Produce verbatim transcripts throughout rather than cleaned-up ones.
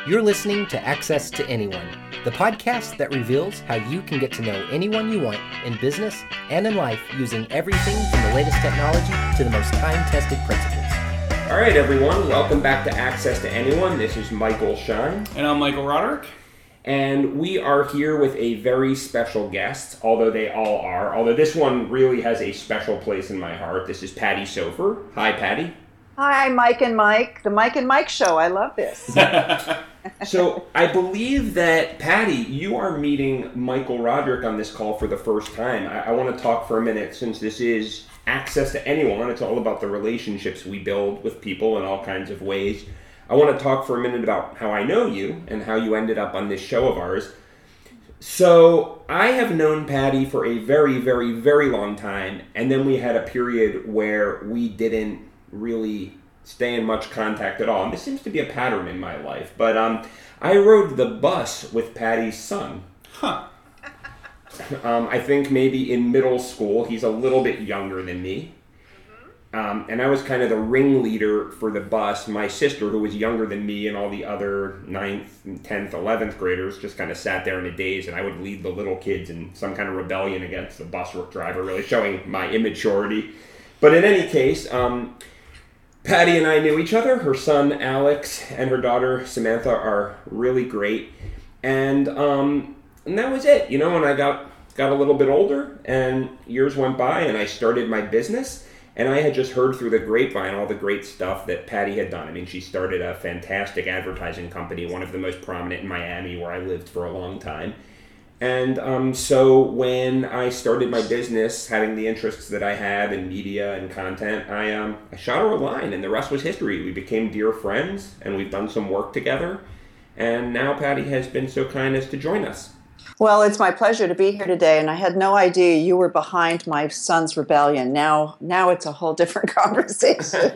You're listening to Access to Anyone, the podcast that reveals how you can get to know anyone you want in business and in life using everything from the latest technology to the most time-tested principles. All right, everyone. Welcome back to Access to Anyone. This is Michael Shine. And I'm Michael Roderick. And we are here with a very special guest, although they all are. Although this one really has a special place in my heart. This is Patty Sofer. Hi, Patty. Hi, Mike and Mike. The Mike and Mike Show. I love this. So I believe that, Patty, you are meeting Michael Roderick on this call for the first time. I, I want to talk for a minute, since this is Access to Anyone. It's all about the relationships we build with people in all kinds of ways. I want to talk for a minute about how I know you and how you ended up on this show of ours. So I have known Patty for a very, very, very long time, and then we had a period where we didn't really stay in much contact at all. And this seems to be a pattern in my life. But um, I rode the bus with Patty's son. Huh. Um, I think maybe in middle school. He's a little bit younger than me. Um, and I was kind of the ringleader for the bus. My sister, who was younger than me, and all the other ninth, tenth, eleventh graders just kind of sat there in a daze, and I would lead the little kids in some kind of rebellion against the bus driver, really showing my immaturity. But in any case, um, Patty and I knew each other. Her son, Alex, and her daughter, Samantha, are really great. And um, and that was it. You know, when I got, got a little bit older, and years went by, and I started my business, and I had just heard through the grapevine all the great stuff that Patty had done. I mean, she started a fantastic advertising company, one of the most prominent in Miami, where I lived for a long time. And um, so when I started my business, having the interests that I had in media and content, I, um, I shot her a line, and the rest was history. We became dear friends, and we've done some work together. And now Patty has been so kind as to join us. Well, it's my pleasure to be here today, and I had no idea you were behind my son's rebellion. Now, now it's a whole different conversation.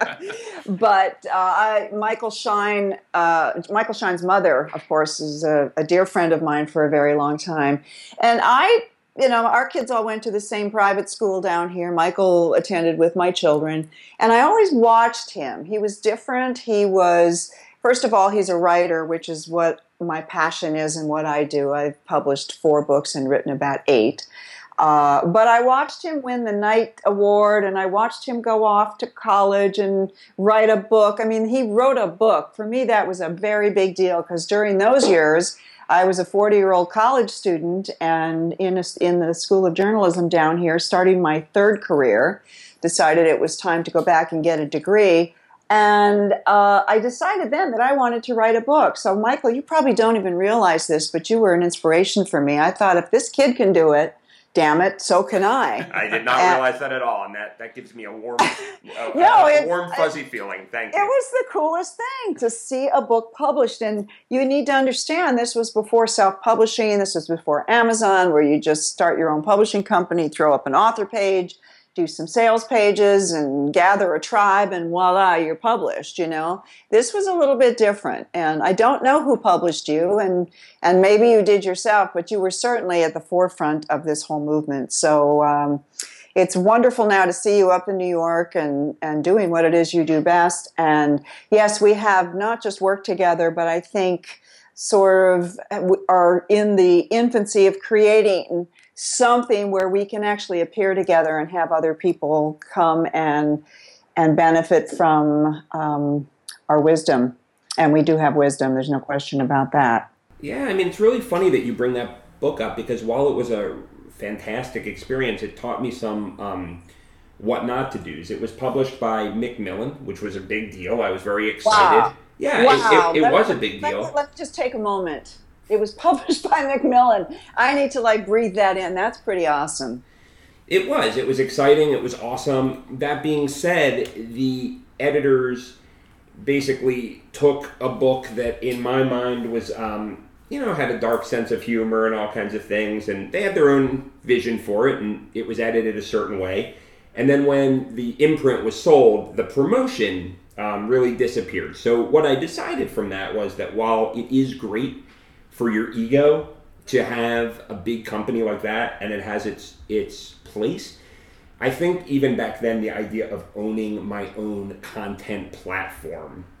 But uh, I, Michael Shine, uh, Michael Shine's mother, of course, is a, a dear friend of mine for a very long time, and I, you know, our kids all went to the same private school down here. Michael attended with my children, and I always watched him. He was different. He was, first of all, he's a writer, which is what my passion is and what I do. I've published four books and written about eight. Uh, but I watched him win the Knight Award, and I watched him go off to college and write a book. I mean, he wrote a book. For me, that was a very big deal, because during those years, I was a forty-year-old college student and in, a, in the School of Journalism down here, starting my third career, decided it was time to go back and get a degree. And uh, I decided then that I wanted to write a book. So, Michael, you probably don't even realize this, but you were an inspiration for me. I thought, if this kid can do it, damn it, so can I. I did not and, realize that at all, and that, that gives me a warm, a, no, a it, warm fuzzy it, feeling. Thank you. It was the coolest thing to see a book published, and you need to understand this was before self-publishing. This was before Amazon, where you just start your own publishing company, throw up an author page, do some sales pages, and gather a tribe, and voila, you're published, you know. This was a little bit different, and I don't know who published you, and and maybe you did yourself, but you were certainly at the forefront of this whole movement. So um, it's wonderful now to see you up in New York and, and doing what it is you do best. And yes, we have not just worked together, but I think sort of are in the infancy of creating something where we can actually appear together and have other people come and and benefit from um, our wisdom. And we do have wisdom. There's no question about that. Yeah, I mean, it's really funny that you bring that book up, because while it was a fantastic experience, it taught me some um, what not to do's. It was published by Macmillan, which was a big deal. I was very excited. Wow. Yeah, wow. it, it, it let, was a big deal. Let, let's just take a moment. It was published by Macmillan. I need to, like, breathe that in. That's pretty awesome. It was. It was exciting. It was awesome. That being said, the editors basically took a book that, in my mind, was, um, you know, had a dark sense of humor and all kinds of things, and they had their own vision for it, and it was edited a certain way. And then when the imprint was sold, the promotion um, really disappeared. So what I decided from that was that while it is great for your ego to have a big company like that, and it has its its place, I think even back then the idea of owning my own content platform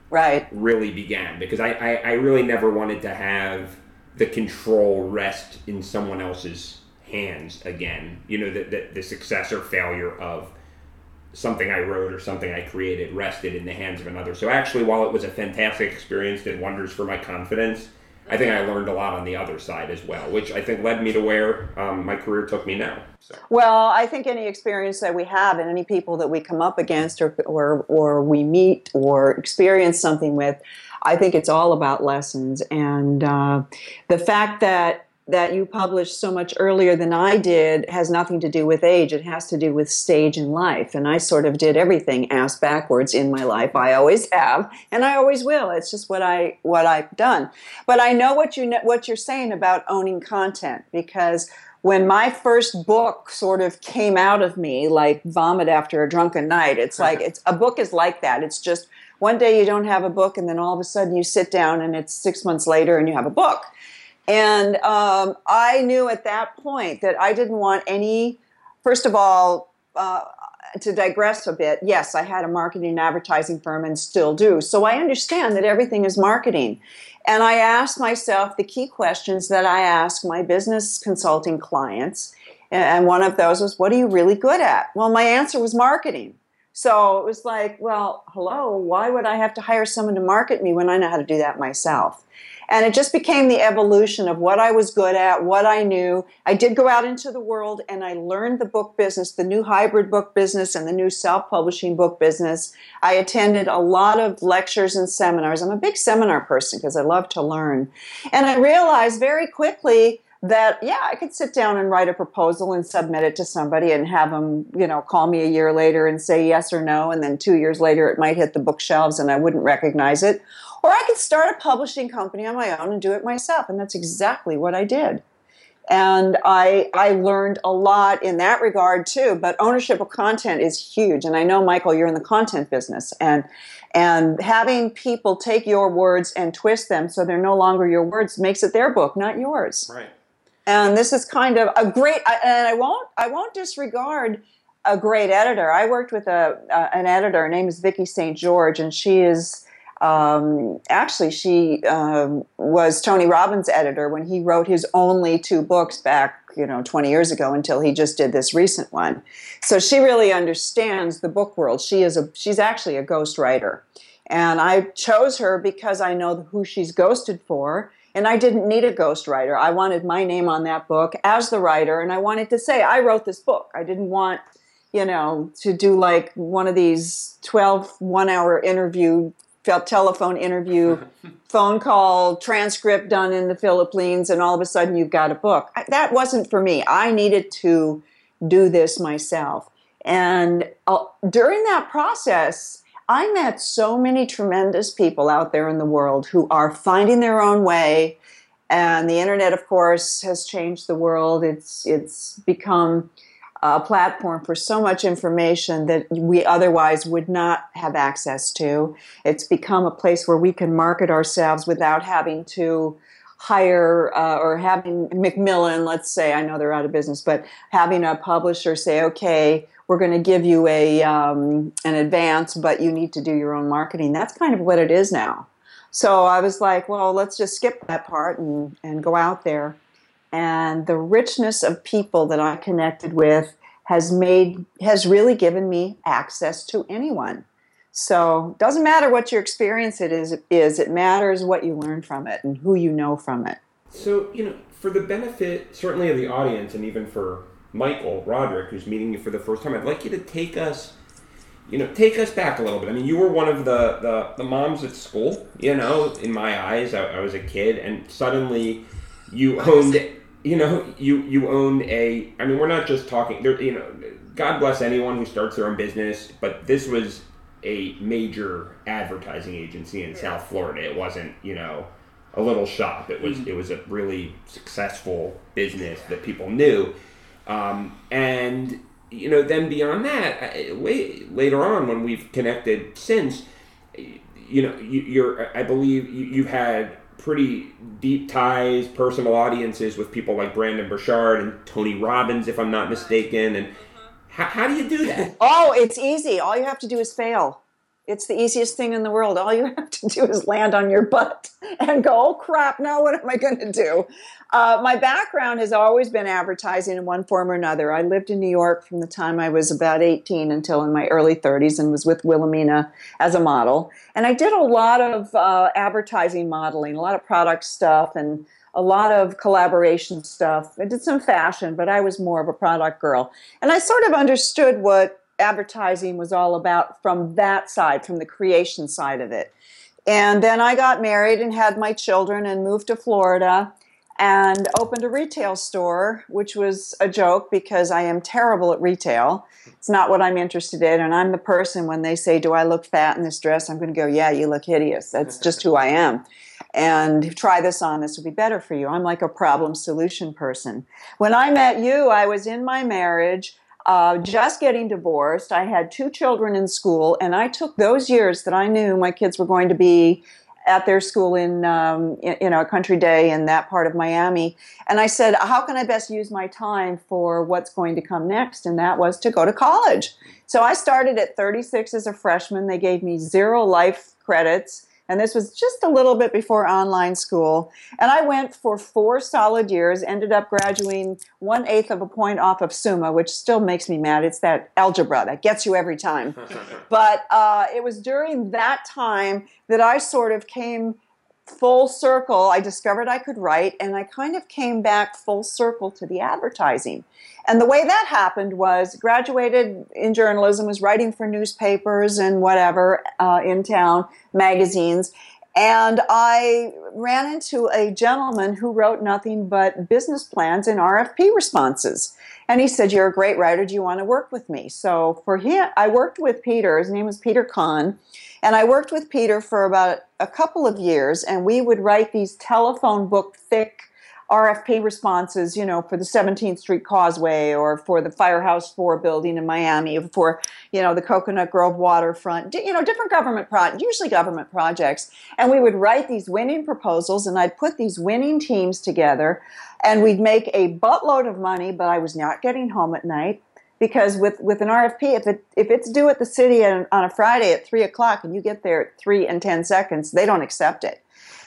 right. really began, because I, I, I really never wanted to have the control rest in someone else's hands again. You know, the, the, the success or failure of something I wrote or something I created rested in the hands of another. So actually, while it was a fantastic experience, did wonders for my confidence, I think I learned a lot on the other side as well, which I think led me to where um, my career took me now. So. Well, I think any experience that we have and any people that we come up against or, or, or we meet or experience something with, I think it's all about lessons. And uh, the fact that that you published so much earlier than I did has nothing to do with age. It has to do with stage in life. And I sort of did everything ass backwards in my life. I always have, and I always will. It's just what I what I've done. But I know what you what you're saying about owning content, because when my first book sort of came out of me like vomit after a drunken night, it's like it's a book is like that. It's just one day you don't have a book, and then all of a sudden you sit down, and it's six months later, and you have a book. And um, I knew at that point that I didn't want any, first of all, uh, to digress a bit, yes, I had a marketing and advertising firm and still do. So I understand that everything is marketing. And I asked myself the key questions that I ask my business consulting clients. And one of those was, what are you really good at? Well, my answer was marketing. So it was like, well, hello, why would I have to hire someone to market me when I know how to do that myself? And it just became the evolution of what I was good at, what I knew. I did go out into the world and I learned the book business, the new hybrid book business and the new self-publishing book business. I attended a lot of lectures and seminars. I'm a big seminar person because I love to learn. And I realized very quickly that, yeah, I could sit down and write a proposal and submit it to somebody and have them, you know, call me a year later and say yes or no. And then two years later, it might hit the bookshelves and I wouldn't recognize it. Or I could start a publishing company on my own and do it myself. And that's exactly what I did. And I I learned a lot in that regard too. But ownership of content is huge. And I know, Michael, you're in the content business. And and having people take your words and twist them so they're no longer your words makes it their book, not yours. Right. And this is kind of a great, and I won't I won't disregard a great editor. I worked with a, a an editor. Her name is Vicki Saint George, and she is Um, actually, she um, was Tony Robbins' editor when he wrote his only two books back, you know, twenty years ago until he just did this recent one. So she really understands the book world. She is a she's actually a ghostwriter, and I chose her because I know who she's ghosted for, and I didn't need a ghostwriter. I wanted my name on that book as the writer, and I wanted to say I wrote this book. I didn't want, you know, to do like one of these twelve one-hour interview. telephone interview, phone call, transcript done in the Philippines, and all of a sudden you've got a book. That wasn't for me. I needed to do this myself. And uh, during that process, I met so many tremendous people out there in the world who are finding their own way. And the internet, of course, has changed the world. It's it's become a platform for so much information that we otherwise would not have access to. It's become a place where we can market ourselves without having to hire uh, or having Macmillan, let's say, I know they're out of business, but having a publisher say, okay, we're going to give you a um, an advance, but you need to do your own marketing. That's kind of what it is now. So I was like, well, let's just skip that part and, and go out there. And the richness of people that I connected with has made has really given me access to anyone. So it doesn't matter what your experience it is, is, it matters what you learn from it and who you know from it. So, you know, for the benefit certainly of the audience and even for Michael Roderick, who's meeting you for the first time, I'd like you to take us, you know, take us back a little bit. I mean, you were one of the, the, the moms at school, you know, in my eyes. I, I was a kid, and suddenly you owned You know, you, you owned a, I mean, we're not just talking, there, you know, God bless anyone who starts their own business, but this was a major advertising agency in South Florida. It wasn't, you know, a little shop. It was, mm-hmm. it was a really successful business that people knew. Um, and, you know, then beyond that, I, way, later on when we've connected since, you know, you, you're, I believe you, you've had pretty deep ties, personal audiences with people like Brandon Burchard and Tony Robbins, if I'm not mistaken. And how, how do you do that? Oh, it's easy. All you have to do is fail. It's the easiest thing in the world. All you have to do is land on your butt and go, oh, crap, now what am I going to do? Uh, my background has always been advertising in one form or another. I lived in New York from the time I was about eighteen until in my early thirties and was with Wilhelmina as a model. And I did a lot of uh, advertising modeling, a lot of product stuff, and a lot of collaboration stuff. I did some fashion, but I was more of a product girl. And I sort of understood what advertising was all about from that side, from the creation side of it. And then I got married and had my children and moved to Florida and opened a retail store, which was a joke because I am terrible at retail. It's not what I'm interested in. And I'm the person when they say, do I look fat in this dress? I'm going to go, yeah, you look hideous. That's just who I am. And try this on. This would be better for you. I'm like a problem solution person. When I met you, I was in my marriage. Uh, just getting divorced. I had two children in school, and I took those years that I knew my kids were going to be at their school in, um, in, you know, a country day in that part of Miami, and I said, how can I best use my time for what's going to come next? And that was to go to college. So I started at thirty-six as a freshman. They gave me zero life credits. And this was just a little bit before online school. And I went for four solid years, ended up graduating one-eighth of a point off of SUMMA, which still makes me mad. It's that algebra that gets you every time. But uh, it was during that time that I sort of came full circle. I discovered I could write, and I kind of came back full circle to the advertising. And the way that happened was graduated in journalism, was writing for newspapers and whatever uh, in town, magazines. And I ran into a gentleman who wrote nothing but business plans and R F P responses. And he said, you're a great writer. Do you want to work with me? So for him, I worked with Peter. His name was Peter Kahn. And I worked with Peter for about a couple of years. And we would write these telephone book thick R F P responses, you know, for the seventeenth Street Causeway or for the Firehouse four building in Miami, or for, you know, the Coconut Grove waterfront, you know, different government projects, usually government projects. And we would write these winning proposals, and I'd put these winning teams together, and we'd make a buttload of money, but I was not getting home at night. Because with, with an R F P, if it if it's due at the city on, on a Friday at three o'clock and you get there at three and ten seconds, they don't accept it.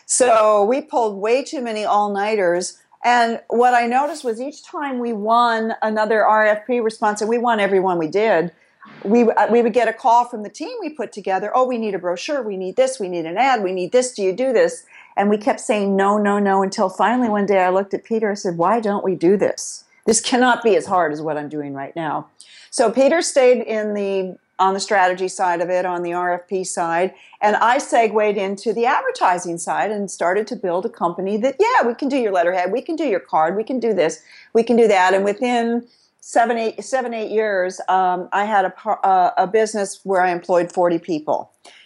So we pulled way too many all-nighters. And what I noticed was each time we won another R F P response, and we won every one we did, we, we would get a call from the team we put together. Oh, we need a brochure. We need this. We need an ad. We need this. Do you do this? And we kept saying no, no, no, until finally one day I looked at Peter and said, why don't we do this? This cannot be as hard as what I'm doing right now. So Peter stayed in the on the strategy side of it, on the R F P side, and I segued into the advertising side and started to build a company that, yeah, we can do your letterhead, we can do your card, we can do this, we can do that. And within seven, eight, seven, eight years, um, I had a, a, a business where I employed forty people.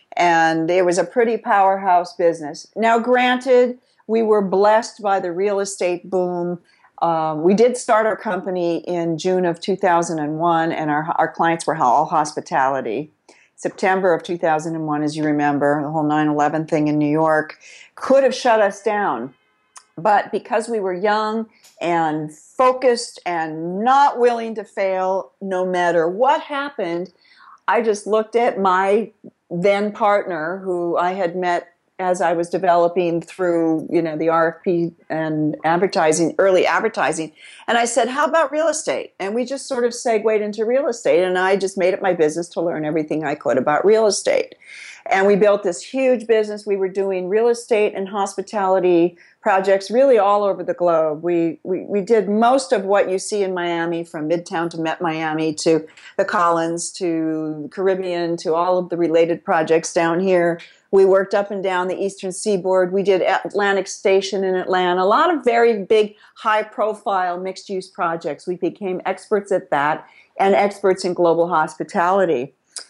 And it was a pretty powerhouse business. Now, granted, we were blessed by the real estate boom. Um, we did start our company in June of two thousand one, and our, our clients were all hospitality. September of two thousand one, as you remember, the whole nine eleven thing in New York could have shut us down. But because we were young and focused and not willing to fail no matter what happened, I just looked at my then partner, who I had met as I was developing through, you know, the R F P and advertising, early advertising. And I said, how about real estate? And we just sort of segued into real estate. And I just made it my business to learn everything I could about real estate. And we built this huge business. We were doing real estate and hospitality projects really all over the globe. We, we, we did most of what you see in Miami, from Midtown to Met Miami to the Collins to the Caribbean to all of the related projects down here. We worked up and down the Eastern Seaboard. We did Atlantic Station in Atlanta. A lot of very big, high-profile mixed-use projects. We became experts at that and experts in global hospitality.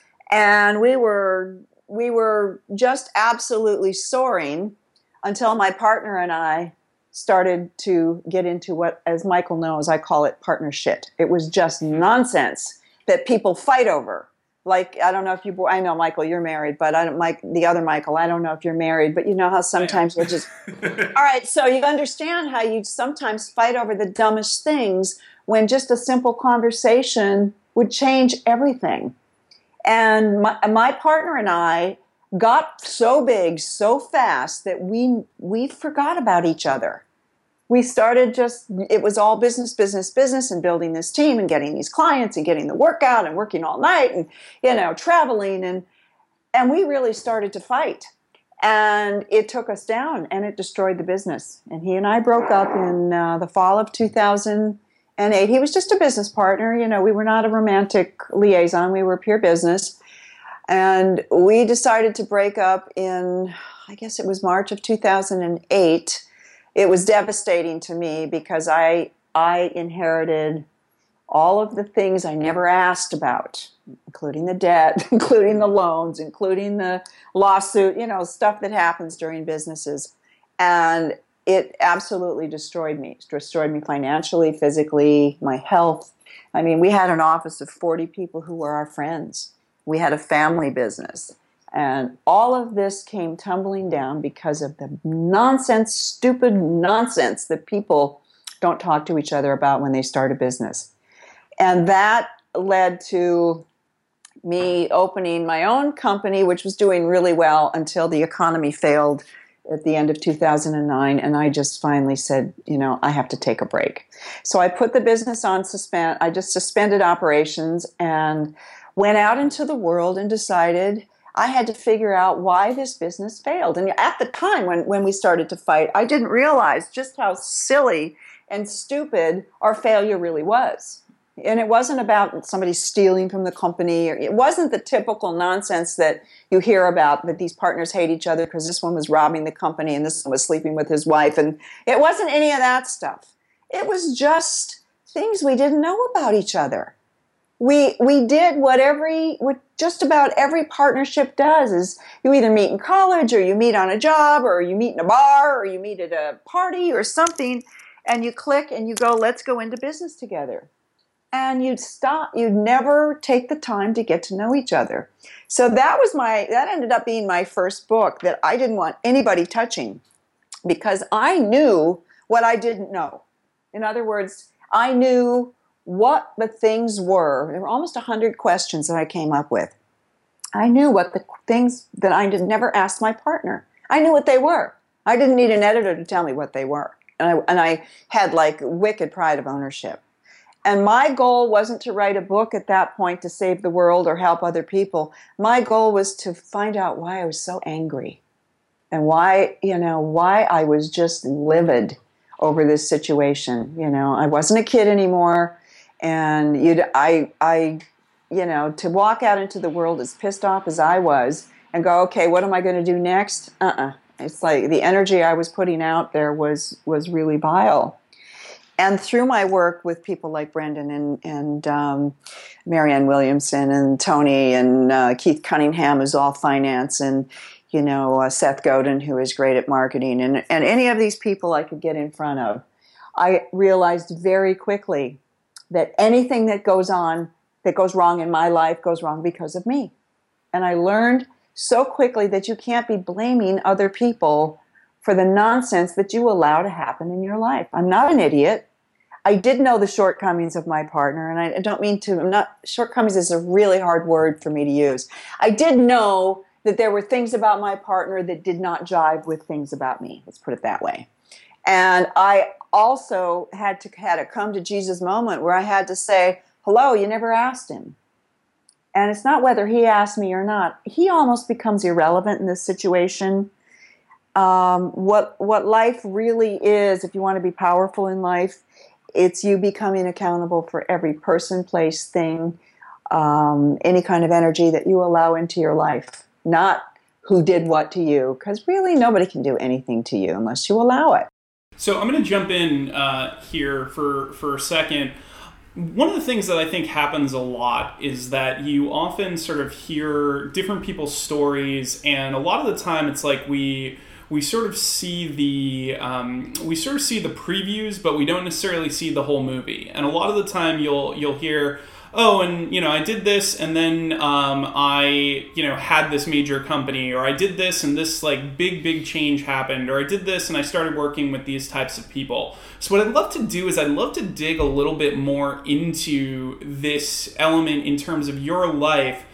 And we were we were just absolutely soaring until my partner and I started to get into what, as Michael knows, I call it partner shit. It was just nonsense that people fight over. Like, I don't know if you, I know, Michael, you're married, but I don't, Mike, the other Michael, I don't know if you're married, but you know how sometimes we'll just, all right, so you understand how you sometimes fight over the dumbest things when just a simple conversation would change everything. And my, my partner and I got so big so fast that we we forgot about each other. We started just, it was all business, business, business, and building this team and getting these clients and getting the work out and working all night and, you know, traveling. And, and we really started to fight. And it took us down and it destroyed the business. And he and I broke up in uh, the fall of two thousand eight. He was just a business partner. You know, we were not a romantic liaison. We were pure business. And we decided to break up in, I guess it was March of two thousand eight. It was devastating to me because I I inherited all of the things I never asked about, including the debt, including the loans, including the lawsuit, you know, stuff that happens during businesses. And it absolutely destroyed me. It destroyed me financially, physically, my health. I mean, we had an office of forty people who were our friends. We had a family business. And all of this came tumbling down because of the nonsense, stupid nonsense that people don't talk to each other about when they start a business. And that led to me opening my own company, which was doing really well until the economy failed at the end of two thousand nine. And I just finally said, you know, I have to take a break. So I put the business on suspend. I just suspended operations and went out into the world and decided I had to figure out why this business failed. And at the time when, when we started to fight, I didn't realize just how silly and stupid our failure really was. And it wasn't about somebody stealing from the company. Or it wasn't the typical nonsense that you hear about, that these partners hate each other because this one was robbing the company and this one was sleeping with his wife. And it wasn't any of that stuff. It was just things we didn't know about each other. We we did what every what just about every partnership does is you either meet in college or you meet on a job or you meet in a bar or you meet at a party or something and you click and you go, let's go into business together. And you'd stop, you'd never take the time to get to know each other. So that was my, that ended up being my first book that I didn't want anybody touching because I knew what I didn't know. In other words, I knew what the things were. There were almost one hundred questions that I came up with. I knew what the things that I did never asked my partner. I knew what they were. I didn't need an editor to tell me what they were. And I, and I had like wicked pride of ownership. And my goal wasn't to write a book at that point to save the world or help other people. My goal was to find out why I was so angry and why, you know, why I was just livid over this situation. You know, I wasn't a kid anymore. And you'd, I, I, you know, to walk out into the world as pissed off as I was and go, okay, what am I going to do next? Uh-uh. It's like the energy I was putting out there was, was really vile. And through my work with people like Brendan and, and um, Marianne Williamson and Tony and uh, Keith Cunningham, who's all finance, and, you know, uh, Seth Godin, who is great at marketing, and, and any of these people I could get in front of, I realized very quickly that anything that goes on, that goes wrong in my life, goes wrong because of me. And I learned so quickly that you can't be blaming other people for the nonsense that you allow to happen in your life. I'm not an idiot. I did know the shortcomings of my partner, and I don't mean to, I'm not, shortcomings is a really hard word for me to use. I did know that there were things about my partner that did not jive with things about me. Let's put it that way. And I also had to had a come to Jesus moment where I had to say, hello, you never asked him. And it's not whether he asked me or not. He almost becomes irrelevant in this situation. Um, what what life really is, if you want to be powerful in life, it's you becoming accountable for every person, place, thing, um, any kind of energy that you allow into your life. Not who did what to you, because really nobody can do anything to you unless you allow it. So I'm going to jump in uh, here for, for a second. One of the things that I think happens a lot is that you often sort of hear different people's stories, and a lot of the time it's like we we sort of see the um, we sort of see the previews, but we don't necessarily see the whole movie. And a lot of the time you'll you'll hear, oh, and you know, I did this, and then um, I you know had this major company, or I did this, and this like big big change happened, or I did this, and I started working with these types of people. So what I'd love to do is I'd love to dig a little bit more into this element in terms of your life,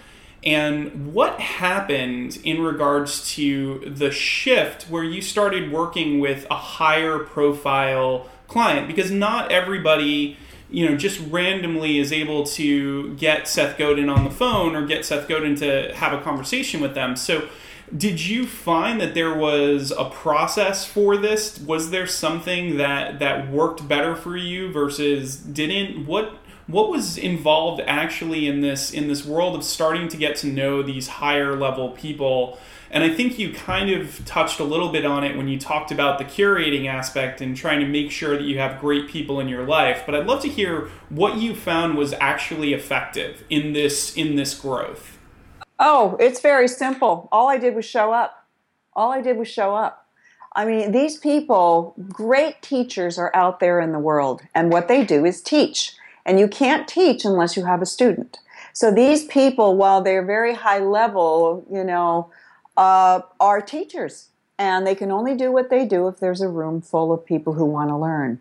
And what happened in regards to the shift where you started working with a higher profile client? Because not everybody, you know, just randomly is able to get Seth Godin on the phone or get Seth Godin to have a conversation with them. So did you find that there was a process for this? Was there something that, that worked better for you versus didn't? What what was involved actually in this in this world of starting to get to know these higher level people? And I think you kind of touched a little bit on it when you talked about the curating aspect and trying to make sure that you have great people in your life. But I'd love to hear what you found was actually effective in this in this growth. Oh, it's very simple. All I did was show up. All I did was show up. I mean, these people, great teachers are out there in the world, and what they do is teach. And you can't teach unless you have a student. So these people, while they're very high level, you know, uh, are teachers. And they can only do what they do if there's a room full of people who want to learn.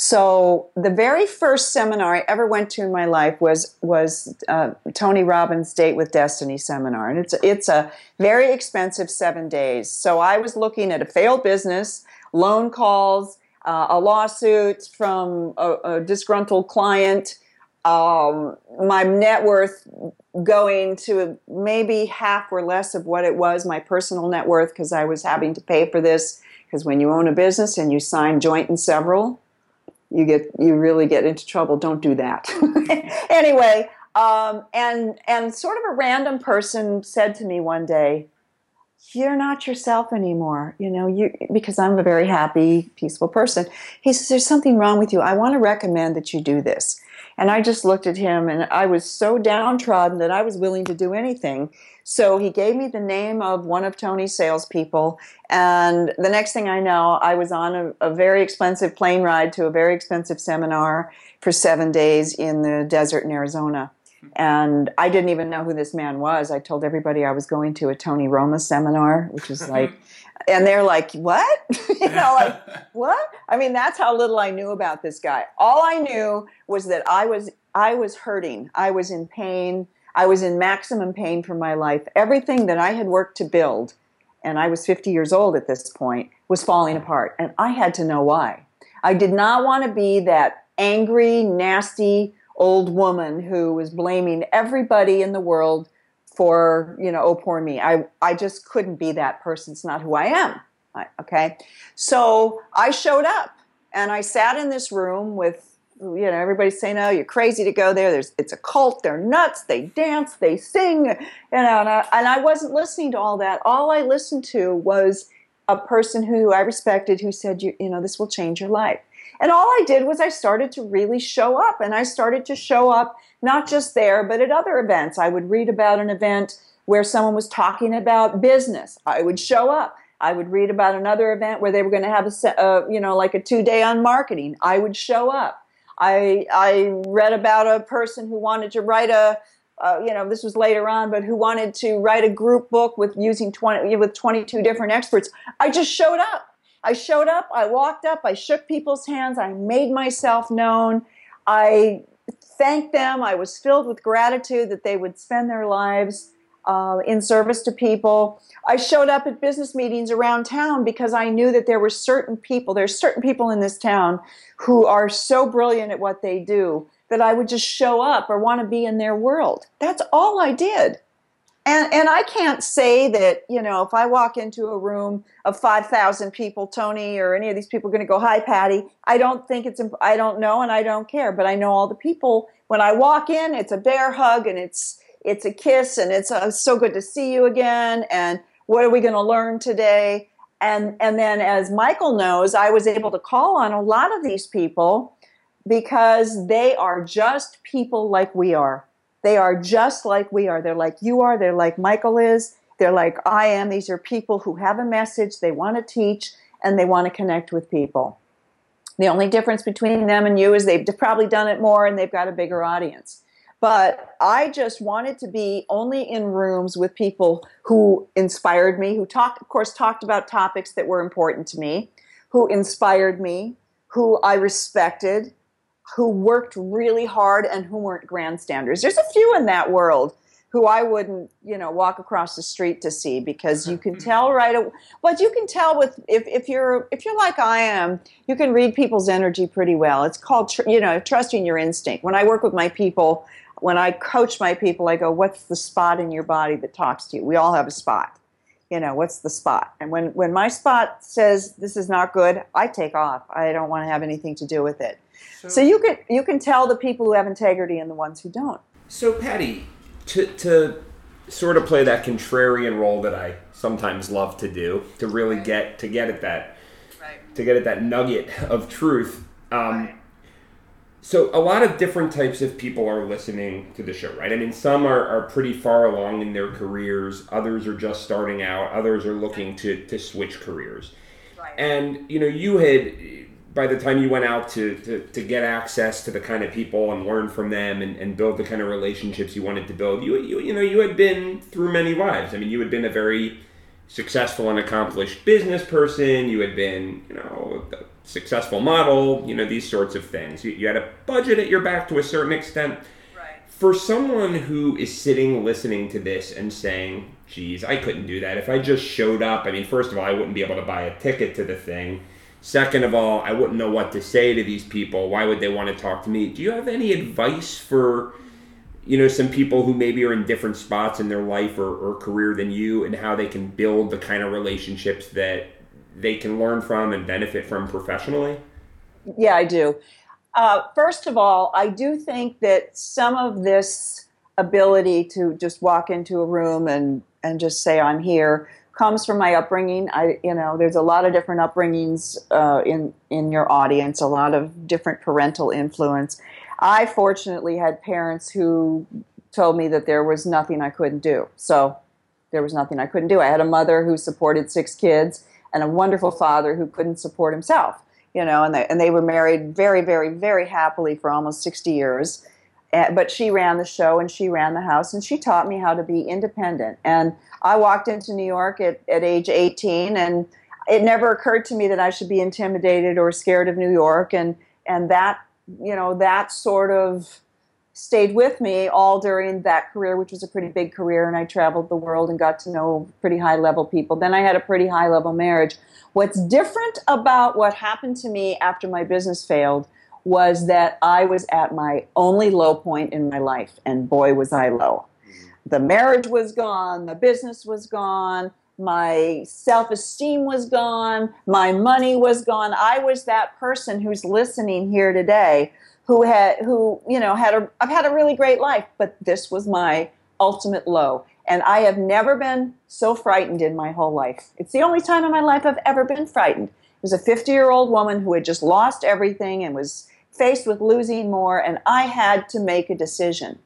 So the very first seminar I ever went to in my life was was uh, Tony Robbins' Date with Destiny seminar. And it's, it's a very expensive seven days. So I was looking at a failed business, loan calls, uh, a lawsuit from a, a disgruntled client, um, my net worth going to maybe half or less of what it was, my personal net worth, because I was having to pay for this. Because when you own a business and you sign joint and several, you get you really get into trouble. Don't do that. Anyway, um, and and sort of a random person said to me one day, "You're not yourself anymore, you know, you because I'm a very happy, peaceful person." He says, "There's something wrong with you. I want to recommend that you do this." And I just looked at him, and I was so downtrodden that I was willing to do anything. So he gave me the name of one of Tony's salespeople, and the next thing I know, I was on a, a very expensive plane ride to a very expensive seminar for seven days in the desert in Arizona. And I didn't even know who this man was. I told everybody I was going to a Tony Roma seminar, which is like, and they're like, "What?" You know, like, what? I mean, that's how little I knew about this guy. All I knew was that I was I was hurting. I was in pain. I was in maximum pain for my life. Everything that I had worked to build, and I was fifty years old at this point, was falling apart. And I had to know why. I did not want to be that angry, nasty old woman who was blaming everybody in the world for, you know, oh, poor me. I, I just couldn't be that person. It's not who I am. I, okay. So I showed up and I sat in this room with, you know, everybody saying, "Oh, you're crazy to go there. There's, it's a cult. They're nuts. They dance, they sing," you know, and I, and I wasn't listening to all that. All I listened to was a person who I respected who said, you, you know, "This will change your life." And all I did was I started to really show up, and I started to show up not just there, but at other events. I would read about an event where someone was talking about business. I would show up. I would read about another event where they were going to have a, uh, you know, like a two-day on marketing. I would show up. I I read about a person who wanted to write a, uh, you know, this was later on, but who wanted to write a group book with using twenty with twenty-two different experts. I just showed up. I showed up, I walked up, I shook people's hands, I made myself known, I thanked them, I was filled with gratitude that they would spend their lives uh, in service to people. I showed up at business meetings around town because I knew that there were certain people, there's certain people in this town who are so brilliant at what they do that I would just show up or want to be in their world. That's all I did. And and I can't say that, you know, if I walk into a room of five thousand people, Tony or any of these people are going to go, "Hi, Patty." I don't think it's, I don't know and I don't care, but I know all the people. When I walk in, it's a bear hug and it's it's a kiss and it's uh, so good to see you again. And what are we going to learn today? And and then as Michael knows, I was able to call on a lot of these people because they are just people like we are. They are just like we are. They're like you are. They're like Michael is. They're like I am. These are people who have a message. They want to teach and they want to connect with people. The only difference between them and you is they've probably done it more and they've got a bigger audience. But I just wanted to be only in rooms with people who inspired me, who talked, of course, talked about topics that were important to me, who inspired me, who I respected, who worked really hard and who weren't grandstanders. There's a few in that world who I wouldn't, you know, walk across the street to see, because you can tell right away. But you can tell with if, if you're if you're like I am, you can read people's energy pretty well. It's called tr- you know trusting your instinct. When I work with my people, when I coach my people, I go, "What's the spot in your body that talks to you?" We all have a spot. You know, what's the spot? And when when my spot says this is not good, I take off. I don't want to have anything to do with it. So, so you can you can tell the people who have integrity and the ones who don't. So Patty, to to sort of play that contrarian role that I sometimes love to do, to really get to get at that right. to get at that nugget of truth. Um, right. So a lot of different types of people are listening to the show, right? I mean, some are, are pretty far along in their careers. Others are just starting out. Others are looking to, to switch careers. Right. And, you know, you had, by the time you went out to, to, to get access to the kind of people and learn from them and, and build the kind of relationships you wanted to build, you, you, you know, you had been through many lives. I mean, you had been a very successful and accomplished business person. You had been, you know, successful model, you know, these sorts of things. You, you had a budget at your back to a certain extent. Right. For someone who is sitting listening to this and saying, geez, I couldn't do that. If I just showed up, I mean, first of all, I wouldn't be able to buy a ticket to the thing. Second of all, I wouldn't know what to say to these people. Why would they want to talk to me? Do you have any advice for, you know, some people who maybe are in different spots in their life or, or career than you, and how they can build the kind of relationships that they can learn from and benefit from professionally? Yeah, I do. Uh, first of all, I do think that some of this ability to just walk into a room and, and just say, I'm here, comes from my upbringing. I, you know, there's a lot of different upbringings uh, in, in your audience, a lot of different parental influence. I fortunately had parents who told me that there was nothing I couldn't do. So there was nothing I couldn't do. I had a mother who supported six kids, and a wonderful father who couldn't support himself, you know, and they, and they were married very, very, very happily for almost sixty years. Uh, but she ran the show and she ran the house, and she taught me how to be independent. And I walked into New York at, at age eighteen, and it never occurred to me that I should be intimidated or scared of New York. And, and that, you know, that sort of stayed with me all during that career, which was a pretty big career, and I traveled the world and got to know pretty high-level people. Then I had a pretty high-level marriage. What's different about what happened to me after my business failed was that I was at my only low point in my life, and boy, was I low. The marriage was gone, the business was gone, my self-esteem was gone, my money was gone. I was that person who's listening here today who had, who, you know, had a, I've had a really great life, but this was my ultimate low. And I have never been so frightened in my whole life. It's the only time in my life I've ever been frightened. It was a fifty-year-old woman who had just lost everything and was faced with losing more, and I had to make a decision.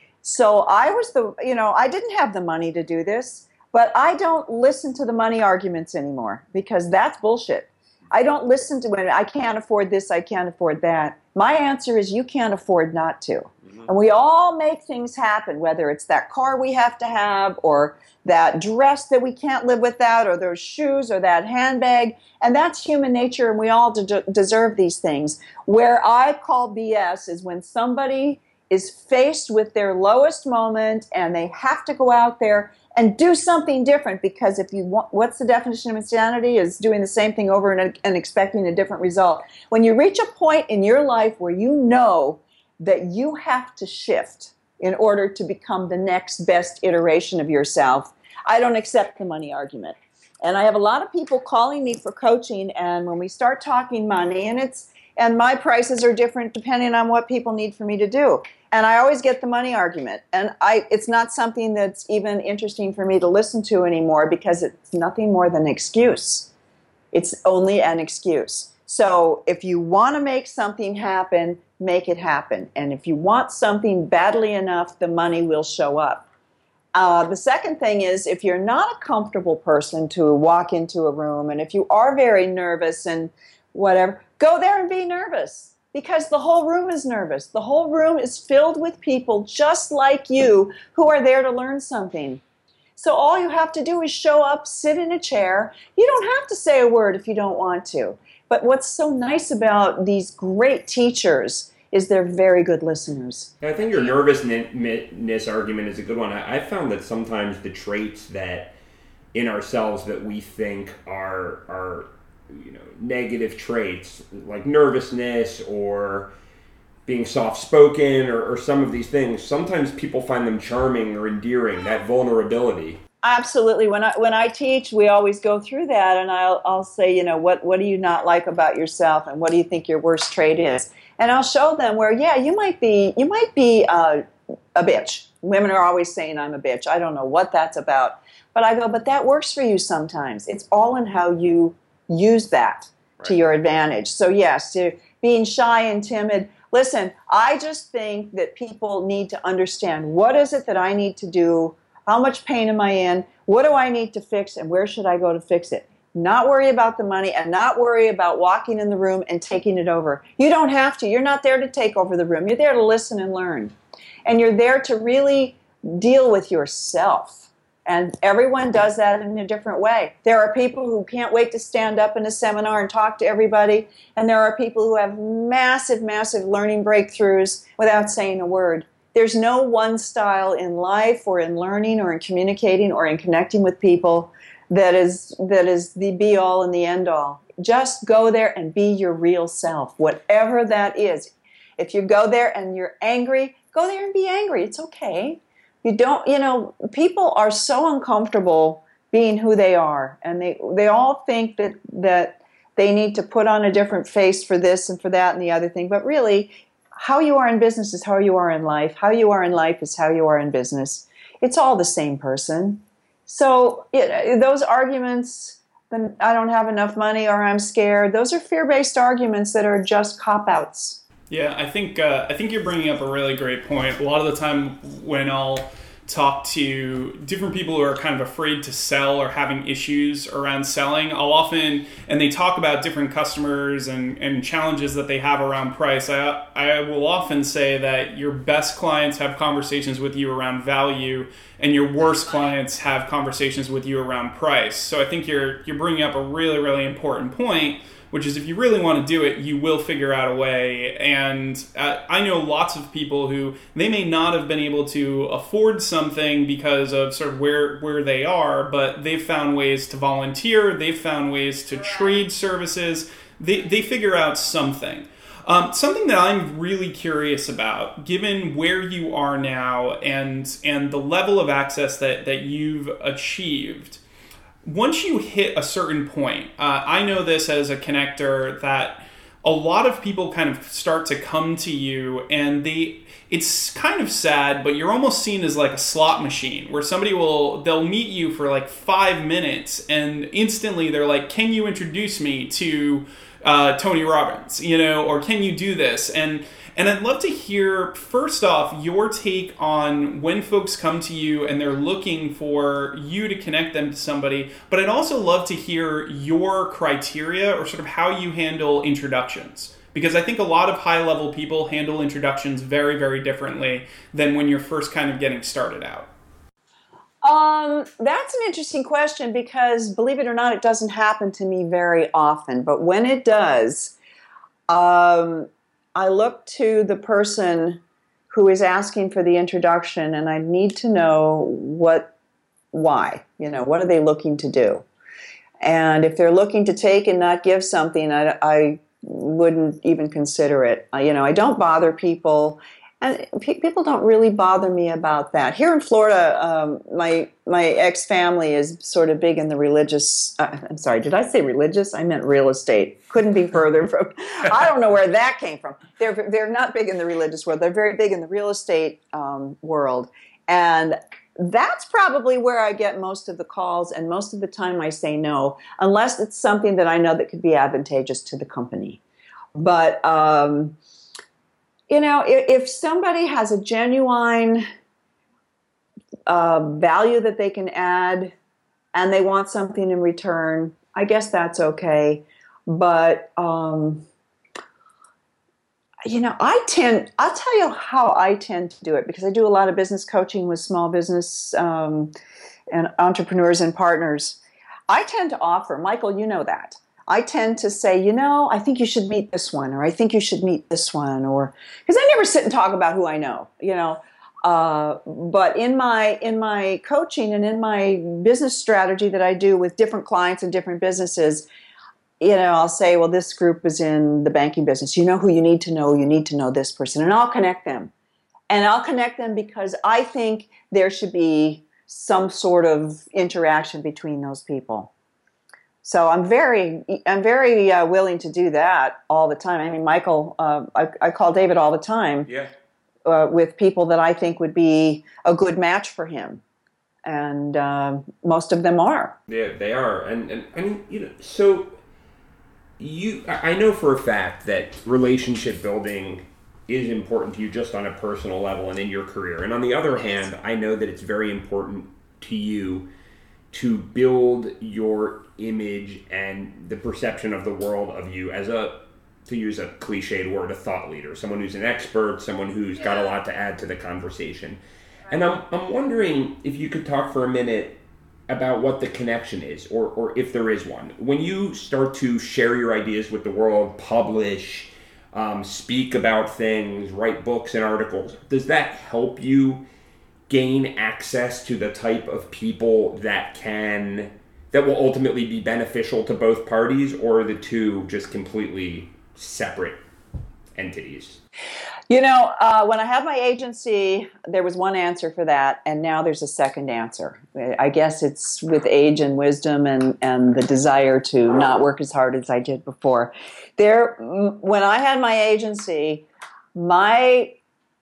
So I was the, you know, I didn't have the money to do this, but I don't listen to the money arguments anymore, because that's bullshit. I don't listen to when I can't afford this, I can't afford that. My answer is you can't afford not to. Mm-hmm. And we all make things happen, whether it's that car we have to have, or that dress that we can't live without, or those shoes, or that handbag. And that's human nature, and we all de- deserve these things. Where I call B S is when somebody is faced with their lowest moment and they have to go out there and do something different, because if you want, what's the definition of insanity? Is doing the same thing over and, and expecting a different result. When you reach a point in your life where you know that you have to shift in order to become the next best iteration of yourself, I don't accept the money argument. And I have a lot of people calling me for coaching, and when we start talking money, and it's and my prices are different depending on what people need for me to do. And I always get the money argument. And I it's not something that's even interesting for me to listen to anymore, because it's nothing more than an excuse. It's only an excuse. So if you want to make something happen, make it happen. And if you want something badly enough, the money will show up. Uh, the second thing is, if you're not a comfortable person to walk into a room, and if you are very nervous and whatever, go there and be nervous, because the whole room is nervous. The whole room is filled with people just like you who are there to learn something. So all you have to do is show up, sit in a chair. You don't have to say a word if you don't want to. But what's so nice about these great teachers is they're very good listeners. I think your nervousness argument is a good one. I, I found that sometimes the traits that in ourselves that we think are are you know negative traits, like nervousness or being soft-spoken or, or some of these things, sometimes people find them charming or endearing, that vulnerability. Absolutely. When I when I teach, we always go through that, and I'll I'll say, you know, what what do you not like about yourself, and what do you think your worst trait is? And I'll show them where, yeah, you might be you might be uh, a bitch. Women are always saying I'm a bitch. I don't know what that's about, but I go, but that works for you sometimes. It's all in how you use that right. to your advantage. So yes, to being shy and timid. Listen, I just think that people need to understand, what is it that I need to do? How much pain am I in? What do I need to fix? And where should I go to fix it? Not worry about the money and not worry about walking in the room and taking it over. You don't have to. You're not there to take over the room. You're there to listen and learn. And you're there to really deal with yourself. And everyone does that in a different way. There are people who can't wait to stand up in a seminar and talk to everybody. And there are people who have massive, massive learning breakthroughs without saying a word. There's no one style in life or in learning or in communicating or in connecting with people that is that is the be-all and the end-all. Just go there and be your real self, whatever that is. If you go there and you're angry, go there and be angry. It's okay. You don't, you know, people are so uncomfortable being who they are, and they they all think that that they need to put on a different face for this and for that and the other thing. But really, how you are in business is how you are in life. How you are in life is how you are in business. It's all the same person. So it, those arguments, I don't have enough money or I'm scared, those are fear-based arguments that are just cop-outs. Yeah, I think uh, I think you're bringing up a really great point. A lot of the time when I'll talk to different people who are kind of afraid to sell or having issues around selling, I'll often, and they talk about different customers and, and challenges that they have around price, I, I will often say that your best clients have conversations with you around value and your worst clients have conversations with you around price. So I think you're you're bringing up a really, really important point, which is if you really want to do it, you will figure out a way. And uh, I know lots of people who, they may not have been able to afford something because of sort of where, where they are, but they've found ways to volunteer, they've found ways to trade services, they, they figure out something. Um, something that I'm really curious about, given where you are now and, and the level of access that, that you've achieved, once you hit a certain point, uh, I know this as a connector that a lot of people kind of start to come to you and they, it's kind of sad, but you're almost seen as like a slot machine where somebody will, they'll meet you for like five minutes and instantly they're like, can you introduce me to uh, Tony Robbins, you know, or can you do this? And And I'd love to hear, first off, your take on when folks come to you and they're looking for you to connect them to somebody. But I'd also love to hear your criteria or sort of how you handle introductions. Because I think a lot of high-level people handle introductions very, very differently than when you're first kind of getting started out. Um, that's an interesting question because, believe it or not, it doesn't happen to me very often. But when it does, um... I look to the person who is asking for the introduction and I need to know what, why, you know, what are they looking to do? And if they're looking to take and not give something, I, I wouldn't even consider it. Uh, you know, I don't bother people, and pe- people don't really bother me about that. Here in Florida, um, my my ex-family is sort of big in the religious, uh, I'm sorry, did I say religious? I meant real estate. Couldn't be further from, I don't know where that came from. They're, they're not big in the religious world. They're very big in the real estate um, world. And that's probably where I get most of the calls, and most of the time I say no, unless it's something that I know that could be advantageous to the company. But, um, you know, if, if somebody has a genuine uh, value that they can add and they want something in return, I guess that's okay. But, um, you know, I tend, I'll tell you how I tend to do it, because I do a lot of business coaching with small business um, and entrepreneurs and partners. I tend to offer, Michael, you know that, I tend to say, you know, I think you should meet this one, or I think you should meet this one, or because I never sit and talk about who I know, you know. Uh, but in my in my coaching and in my business strategy that I do with different clients and different businesses, you know, I'll say, well, this group is in the banking business. You know who you need to know. You need to know this person, and I'll connect them. And I'll connect them because I think there should be some sort of interaction between those people. So I'm very, I'm very uh, willing to do that all the time. I mean, Michael, uh, I, I call David all the time. Yeah. Uh, with people that I think would be a good match for him, and uh, most of them are. Yeah, they are, and and I mean, you know, so you, I know for a fact that relationship building is important to you just on a personal level and in your career. And on the other hand, I know that it's very important to you to build your image and the perception of the world of you as a, to use a cliched word, a thought leader, someone who's an expert, someone who's got a lot to add to the conversation. And I'm I'm wondering if you could talk for a minute about what the connection is, or, or if there is one. When you start to share your ideas with the world, publish, um, speak about things, write books and articles, does that help you gain access to the type of people that can, that will ultimately be beneficial to both parties, or are the two just completely separate entities? You know, uh, when I had my agency, there was one answer for that, and now there's a second answer. I guess it's with age and wisdom and, and the desire to not work as hard as I did before. There, when I had my agency, my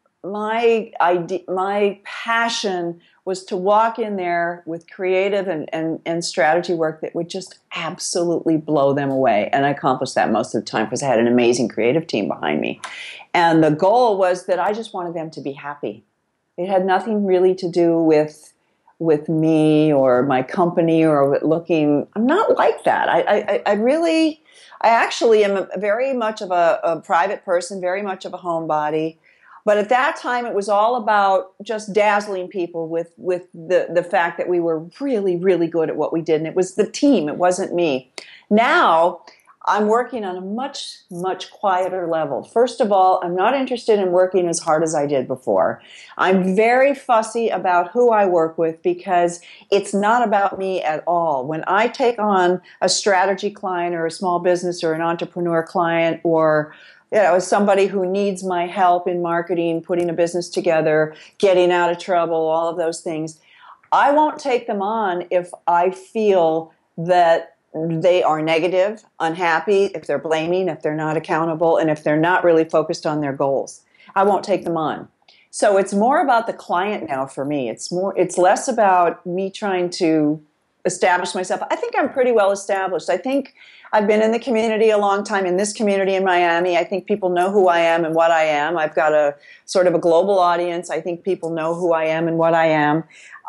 my idea, my passion was to walk in there with creative and, and, and strategy work that would just absolutely blow them away. And I accomplished that most of the time because I had an amazing creative team behind me. And the goal was that I just wanted them to be happy. It had nothing really to do with with me or my company or looking. I'm not like that. I, I, I really, I actually am a, very much of a, a private person, very much of a homebody. But at that time, it was all about just dazzling people with, with the, the fact that we were really, really good at what we did. And it was the team. It wasn't me. Now, I'm working on a much, much quieter level. First of all, I'm not interested in working as hard as I did before. I'm very fussy about who I work with because it's not about me at all. When I take on a strategy client or a small business or an entrepreneur client or you know, somebody who needs my help in marketing, putting a business together, getting out of trouble, all of those things, I won't take them on if I feel that they are negative, unhappy, if they're blaming, if they're not accountable, and if they're not really focused on their goals. I won't take them on. So it's more about the client now for me. It's more. It's less about me trying to establish myself. I think I'm pretty well established. I think I've been in the community a long time, in this community in Miami. I think people know who I am and what I am. I've got a sort of a global audience. I think people know who I am and what I am.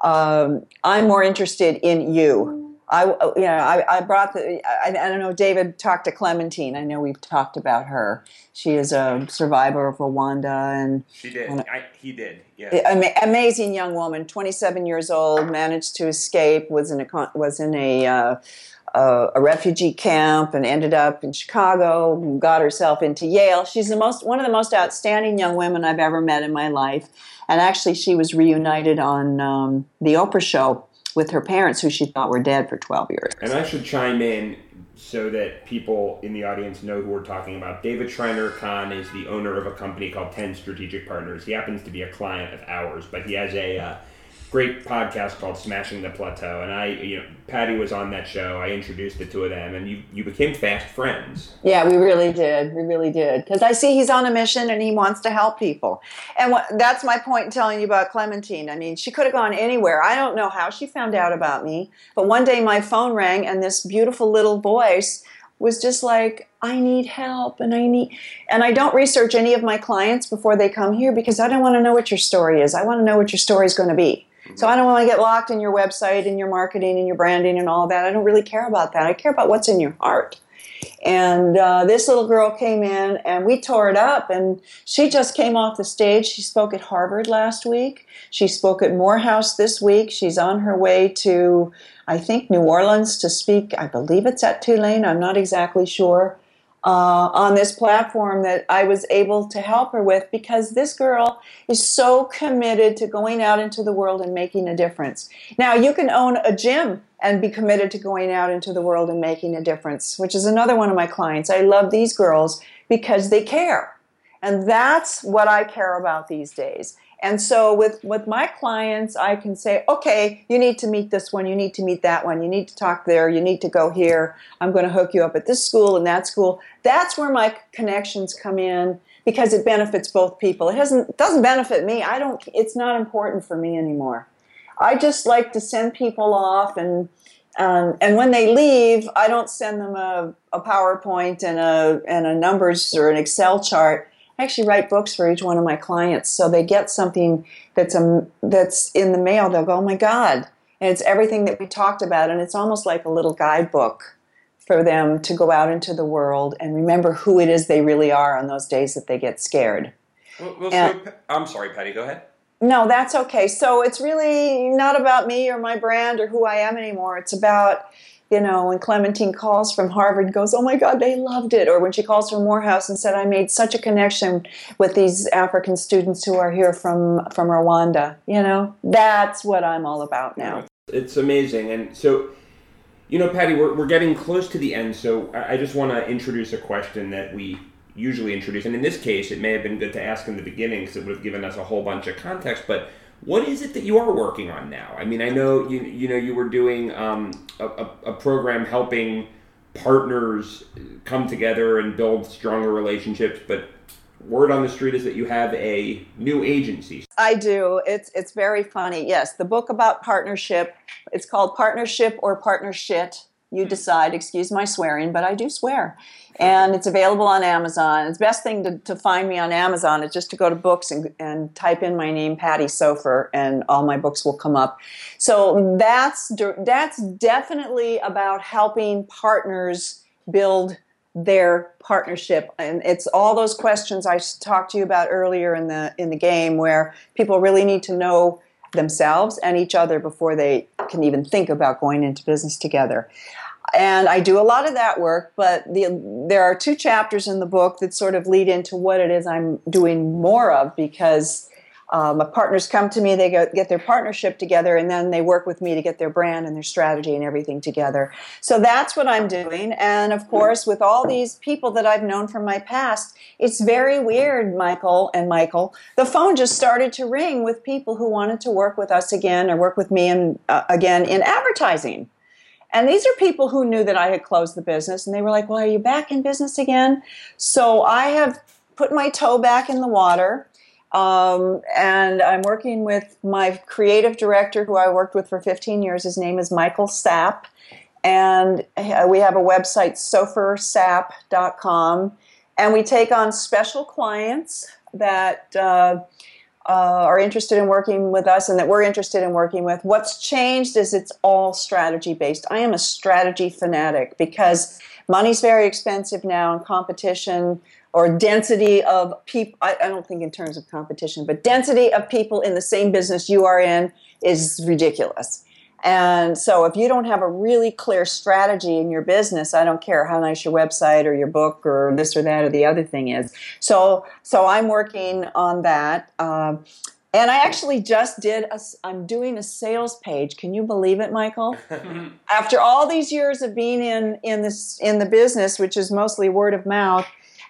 Um, I'm more interested in you. I, you know, I, I brought the, I, I don't know, David talked to Clementine. I know we've talked about her. She is a survivor of Rwanda. and She did. and, I, he did, yeah. Ama- amazing young woman, twenty-seven years old, managed to escape, was in a, was in a, uh, uh, a refugee camp and ended up in Chicago, got herself into Yale. She's the most, one of the most outstanding young women I've ever met in my life. And actually, she was reunited on um, the Oprah show with her parents, who she thought were dead for twelve years. And I should chime in so that people in the audience know who we're talking about. David Schreiner-Kahn is the owner of a company called ten Strategic Partners. He happens to be a client of ours, but he has a uh, great podcast called Smashing the Plateau. And I, you know, Patty was on that show. I introduced the two of them, and you, you became fast friends. Yeah, we really did. We really did. Because I see he's on a mission and he wants to help people. And what, that's my point in telling you about Clementine. I mean, she could have gone anywhere. I don't know how she found out about me. But one day my phone rang and this beautiful little voice was just like, I need help and I need, and I don't research any of my clients before they come here because I don't want to know what your story is. I want to know what your story is going to be. So I don't want to get locked in your website and your marketing and your branding and all of that. I don't really care about that. I care about what's in your heart. And uh, this little girl came in, and we tore it up. And she just came off the stage. She spoke at Harvard last week. She spoke at Morehouse this week. She's on her way to, I think, New Orleans to speak. I believe it's at Tulane. I'm not exactly sure. Uh, on this platform that I was able to help her with, because this girl is so committed to going out into the world and making a difference. Now, you can own a gym and be committed to going out into the world and making a difference, which is another one of my clients. I love these girls because they care. And that's what I care about these days. And so with, with my clients, I can say, okay, you need to meet this one, you need to meet that one, you need to talk there, you need to go here, I'm going to hook you up at this school and that school. That's where my connections come in, because it benefits both people. It doesn't, doesn't benefit me. I don't, it's not important for me anymore. I just like to send people off, and um, and when they leave, I don't send them a, a PowerPoint and a, and a numbers or an Excel chart. I actually write books for each one of my clients, so they get something that's a, that's in the mail. They'll go, oh my God, and it's everything that we talked about, and it's almost like a little guidebook for them to go out into the world and remember who it is they really are on those days that they get scared. Well, well and, so, I'm sorry, Patty, go ahead. No, that's okay. So it's really not about me or my brand or who I am anymore. It's about, you know, when Clementine calls from Harvard and goes, oh my God, they loved it. Or when she calls from Morehouse and said, I made such a connection with these African students who are here from, from Rwanda. You know, that's what I'm all about now. It's amazing. And so, you know, Patty, we're, we're getting close to the end. So I just want to introduce a question that we usually introduce. And in this case, it may have been good to ask in the beginning because it would have given us a whole bunch of context. But what is it that you are working on now? I mean, I know you you know you were doing um, a, a, a program helping partners come together and build stronger relationships, but word on the street is that you have a new agency. I do. It's it's very funny. Yes, the book about partnership. It's called Partnership or Partnershit. You decide. Excuse my swearing, but I do swear. And it's available on Amazon. It's the best thing to, to find me on Amazon is just to go to books and, and type in my name, Patty Sofer, and all my books will come up. So that's that's definitely about helping partners build their partnership. And it's all those questions I talked to you about earlier in the in the game, where people really need to know themselves and each other before they can even think about going into business together. And I do a lot of that work, but the, there are two chapters in the book that sort of lead into what it is I'm doing more of, because um, my partners come to me, they go, get their partnership together, and then they work with me to get their brand and their strategy and everything together. So that's what I'm doing. And of course, with all these people that I've known from my past, it's very weird, Michael and Michael. The phone just started to ring with people who wanted to work with us again or work with me in, uh, again in advertising. And these are people who knew that I had closed the business, and they were like, well, are you back in business again? So I have put my toe back in the water, um, and I'm working with my creative director, who I worked with for fifteen years. His name is Michael Sapp, and we have a website, sofer sap dot com, and we take on special clients that uh, Uh, are interested in working with us and that we're interested in working with. What's changed is it's all strategy based. I am a strategy fanatic because money's very expensive now, and competition or density of people, I, I don't think in terms of competition, but density of people in the same business you are in is ridiculous. And so if you don't have a really clear strategy in your business, I don't care how nice your website or your book or this or that or the other thing is. So so I'm working on that. Um, and I actually just did, a, I'm doing a sales page. Can you believe it, Michael? After all these years of being in, in, this, in the business, which is mostly word of mouth,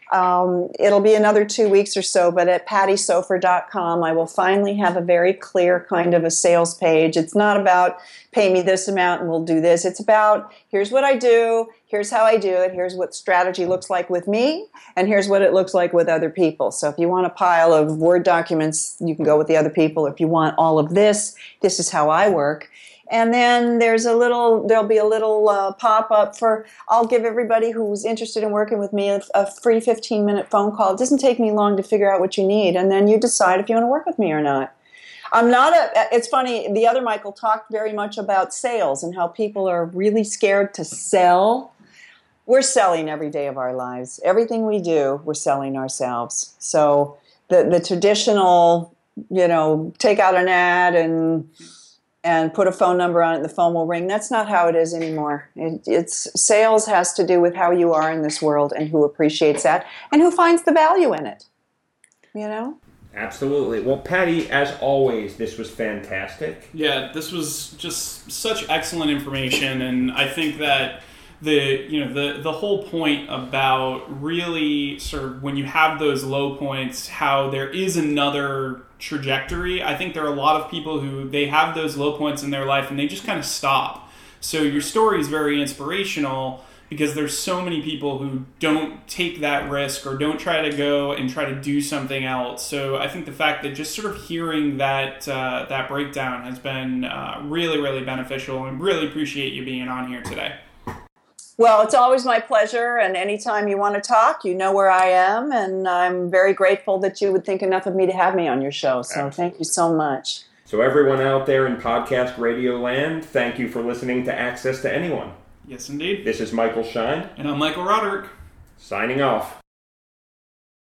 Um, it'll be another two weeks or so, but at patty sofer dot com, I will finally have a very clear kind of a sales page. It's not about pay me this amount and we'll do this. It's about here's what I do, here's how I do it, here's what strategy looks like with me, and here's what it looks like with other people. So if you want a pile of Word documents, you can go with the other people. If you want all of this, this is how I work. And then there's a little, there'll be a little uh, pop-up for, I'll give everybody who's interested in working with me a, a free fifteen-minute phone call. It doesn't take me long to figure out what you need, and then you decide if you want to work with me or not. I'm not a, it's funny, the other Michael talked very much about sales and how people are really scared to sell. we're selling every day of our lives. Everything we do, we're selling ourselves. So the the traditional, you know, take out an ad and and put a phone number on it and the phone will ring. That's not how it is anymore. It, it's sales has to do with how you are in this world and who appreciates that and who finds the value in it. You know? Absolutely. Well, Patty, as always, this was fantastic. Yeah, this was just such excellent information, and I think that the you know the the whole point about really sort of when you have those low points, how there is another trajectory. I think there are a lot of people who they have those low points in their life and they just kind of stop. So your story is very inspirational because there's so many people who don't take that risk or don't try to go and try to do something else. So I think the fact that just sort of hearing that uh, that breakdown has been uh, really, really beneficial, and really appreciate you being on here today. Well, it's always my pleasure, and anytime you want to talk, you know where I am, and I'm very grateful that you would think enough of me to have me on your show. So Absolutely. Thank you so much. So everyone out there in podcast radio land, thank you for listening to Access to Anyone. Yes, indeed. This is Michael Shine. And I'm Michael Roderick. Signing off.